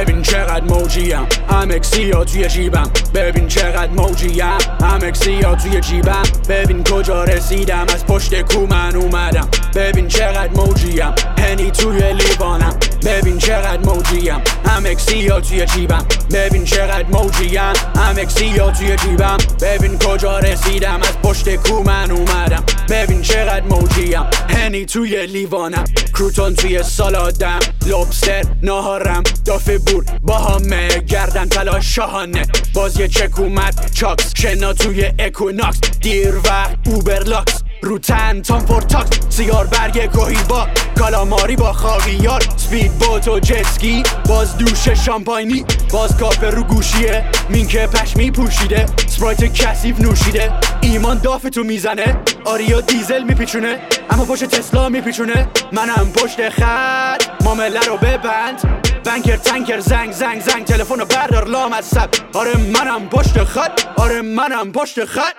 ببین چقدر موجیم، امکسی ها توی جیبم. ببین چقدر موجیم، امکسی ها توی جیبم. ببین کجا رسیدم، از پشت کو من اومدم. ببین چقدر موجیم، هنی توی لیوانم. ببین چقدر موجیم، امکسی ها توی جیبم. ببین چقدر موجیم، امکسی ها توی جیبم. ببین کجا رسیدم، از پشت کو من اومدم. ببین چقدر موجیم، هنی توی لیوانم. کروتون توی سالادم، لوبستر ناهارم. دافه بور با همه گردن طلا شاهانه. باز یه چک اومد چاکس، شنا توی اکوناکس. دیر وقت اوبرلاکس، رو تن تام فورتاکس. سیگار برگ گوهی با کالاماری با خاویار. سپید بوت و جتسکی، باز دوش شامپاینی. باز کافه رو گوشیه، مینکه پشمی پوشیده. سپرایت کثیف نوشیده، ایمان دافتو میزنه. آریا دیزل میپیچونه، اما پشت تسلا میپیچونه. منم پشت خط، معامله رو ببند. بنکر تنکر زنگ زنگ زنگ، تلفن رو بردار لامصب. آره منم پشت خط، آره منم پشت خط.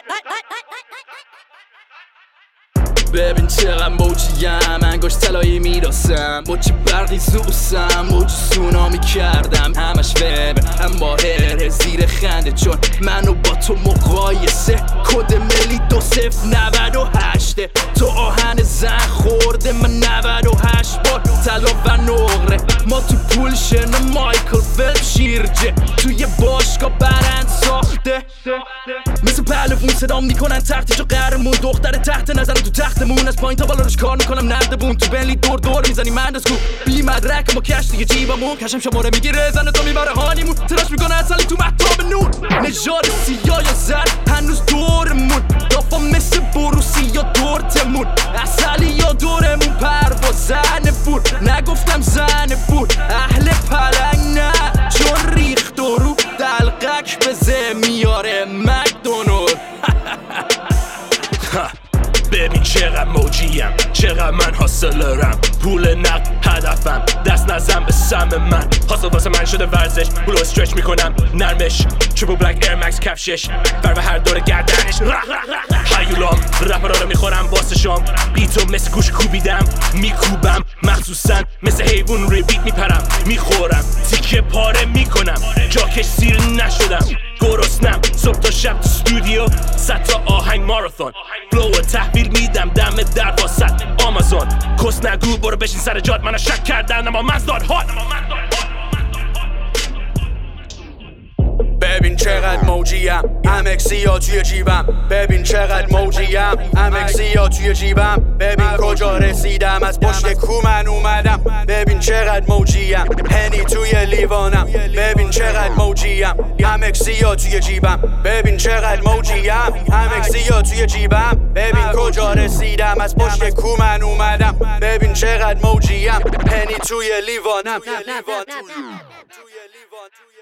ببین چقدر موجیم، انگاش طلایی میراسم. با چه برقی زوسم، موج سونامی کردم. همش وبر اما هر زیر خنده، چون منو با تو مقایسه. کد ملی 2098 تو آهن زن خورده، من 98 بار طلا و نقره. ما تو پول شن مایکل فلپ شیرجه، توی باشگاه برند ساخته. مثل پهلوون صدام میکنن تحت جو قهرمون. دختر تحت نظر تو تختمون، از پایین تا بالا روش کار میکنم نردبون. تو بنلی دور دور میزنی مهندس کو، بی مدرک ما کش دیگه جیبمون. کشم شماره میگیره زن تو میبره هانیمون. تراش میکنه اصلی تو مهتاب نور. نژاد سیاه یا زرد هنوز دورمون. دافا مثل بروسی یا دورتمون. اصلی یا دورمون، پرواز زن بود. نگفتم زن بود، اهل پلنگ نه، چون ریخت و رو دلقک بزه میاره مکدونور. ببین چقدر موجیم، چقدر من حاصلرم. پول نقد هدفم، دست نزن به سم من. حاصل واسه من شده ورزش، پولو استرچ میکنم نرمش. تریپل بلک ایر مکس کف 6 بر هر دور گردنش. هیولام رپرا رو میخورم واسه شام. بیتو مثل گوش کوبیدم میکوبم، مخصوصا مثل حیوان روی بیت میپرم. میخورم تیکه پاره میکنم، جاکش سیر نشدم. گرسنم صبح تا شب تو استودیو، 100 تا آهنگ ماراثون. فلو تحویل میدم دم در واسط آمازون. کس نگو برو بشین سر جات، منو شک کردن اما من زاد هات. ببین چقدر موجیم، امکسی ها توی جیبم. ببین چقدر موجیم، امکسی ها توی جیبم. ببین کجا رسیدم، از پشت کو من اومدم. ببین چقدر موجیم، هنی توی لیوانم. ببین چقدر موجیم، امکسی ها توی جیبم. ببین چقدر موجیم، امکسی ها توی جیبم. ببین کجا رسیدم، از پشت کو من اومدم. ببین چقدر موجیم، هنی توی لیوانم.